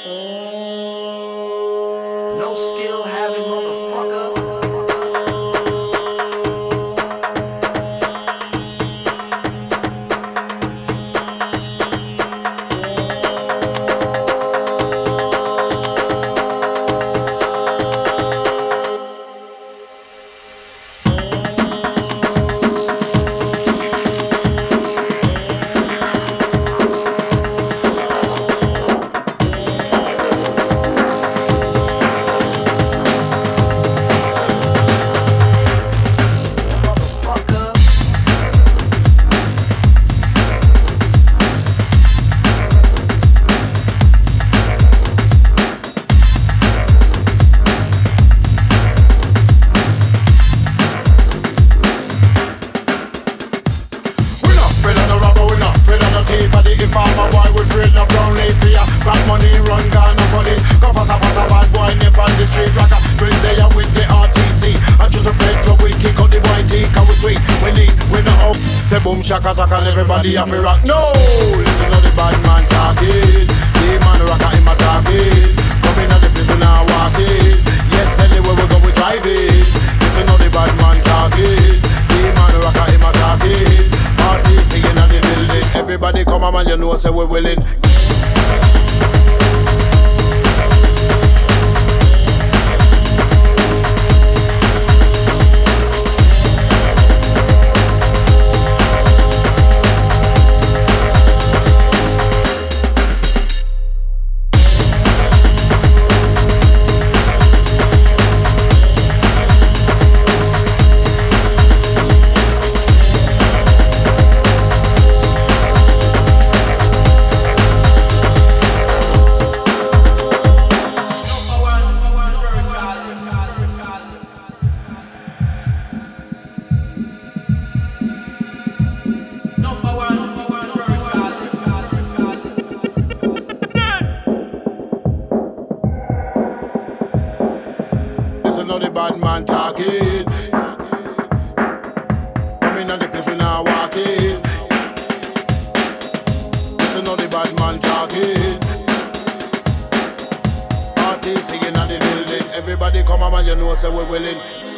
No skill having motherfucker. Farmer boy, we afraid no brown leaf here. Grab money, run gun, no police. Go pass a bad boy, nip on the street like a bring there with the RTC. I just a play drug, we kick out the white tea, cause we sweet, we neat, we no up. Say boom, shaka, taka, and everybody have to rock. No, listen to the bad man talking. The man rocker in my target. Come in at the place we now walk it. Yes, anywhere we go, we drive it. Listen to the bad man talking. The man rocker in my target. RTC in the building. Everybody come on, man, you know, say we're willing. Listen to the bad man talking. Come in at the place we now walk it. Listen to the bad man talking. Party singing at the building. Everybody come on, man, you know, say we're willing.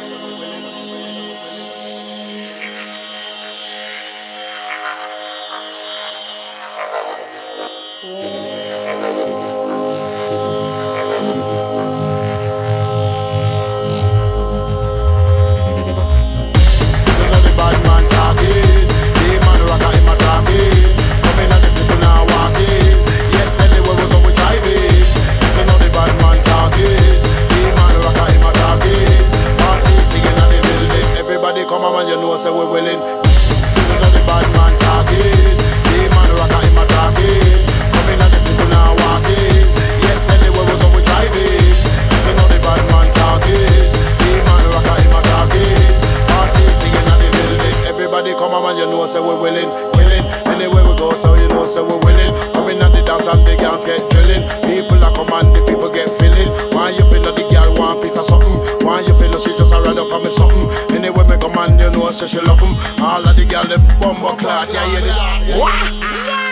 Come on, man, you know, say we're willing. Listen to the bad man talking. The man rocker in my target. Come in at the people now walk it. Yes, anywhere we go, we drive it. Listen to the bad man talking. The man rocker in my target. Party singing at the building. Everybody come on, man, you know, say we're willing. Willing, anywhere we go, so you know, say we're willing. Come in at the dance and the girls get thrilling. People are come and the people get feeling. Why you feel that the girl want piece of something? Why you feel that she just a run up on me something? Anyway, me come and you know, say she love 'em. All of the girls, them bumbo clot, yeah, hear this? What?